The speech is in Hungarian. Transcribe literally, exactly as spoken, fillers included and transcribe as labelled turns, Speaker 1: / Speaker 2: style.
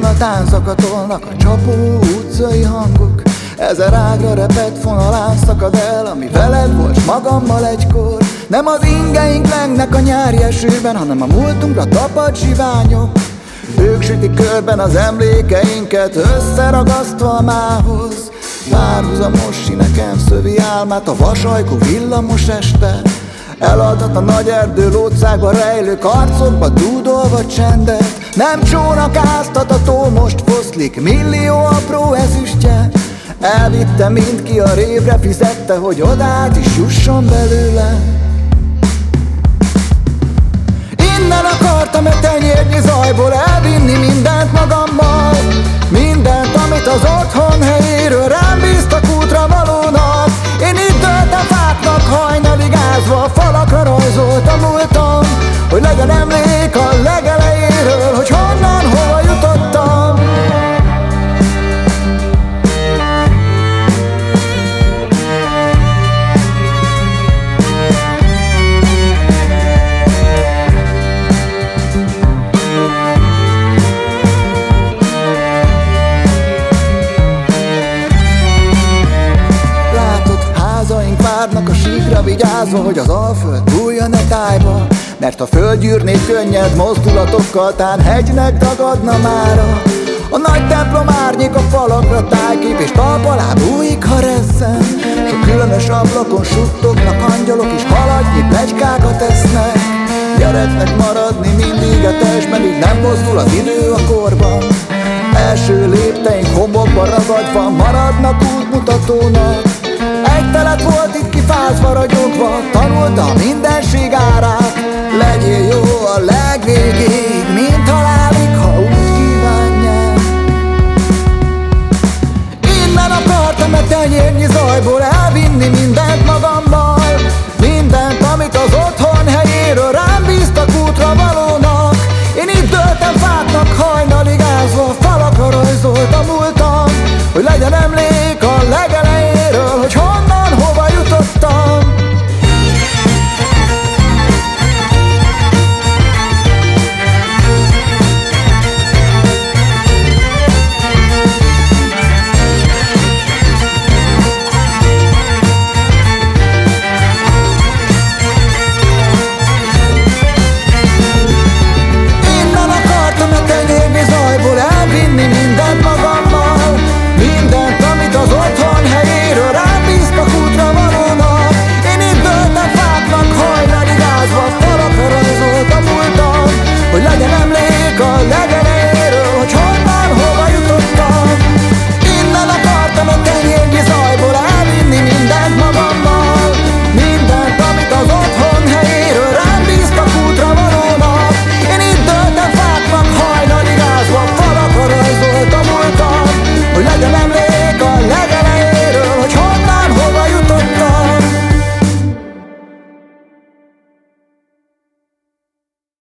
Speaker 1: a tánczakat tolnak a csapó utcai hangok. Ezer ágra repett fonalán szakad el, ami veled volt, s magammal egykor. Nem az ingeink lengnek a nyári esőben, hanem a múltunkra tapadt zsiványok. Ők sütik körben az emlékeinket, összeragasztva a mához. Párhuzamos sinekem szövi álmát a vasajkú villamos este. Eladhat a nagy erdő lócákba rejlő karcokba dúdolva csendet. Nem csónakáztat a tó, most foszlik millió apró ezüstje. Elvitte mindki a révre, fizette, hogy odát is jusson belőle. Innen akartam egy tenyérnyi zajból elvinni mindent magammal. Mindent, amit az otthon helyéről rám bíztak útra valónak. Én itt döltem fáknak hajnalig ázva, a falakra rajzoltam múltam, hogy legyen emlék a legelejéről, hogy honnan, hova jutottam. Várnak a síkra vigyázva, hogy az alföld bújjon a tájba. Mert a föld gyűrnék könnyed mozdulatokkal, tán hegynek dagadna mára. A nagy templom árnyék a falakra tájkép, és talp alá bújik, ha rezzen. Sok különös ablakon suttognak angyalok, és haladnyi pletykákat esznek. Gyereknek maradni mindig a testben, így nem mozdul az idő a korban. Első lépteink homokba ragadva maradnak útmutatónak. Egy telet volt itt kifázva, ragyogva, tanulta a mindenség árát. Legyél jó a legvégéig, mint halálig, ha úgy kívánják. Innen akartam egy tenyérnyi zajból elvinni mindent magammal. Mindent, amit az otthon helyéről rám bíztak útra valónak. Én itt döltem fáknak hajnalig ázva, falakra rajzoltam múltam, hogy legyen emlék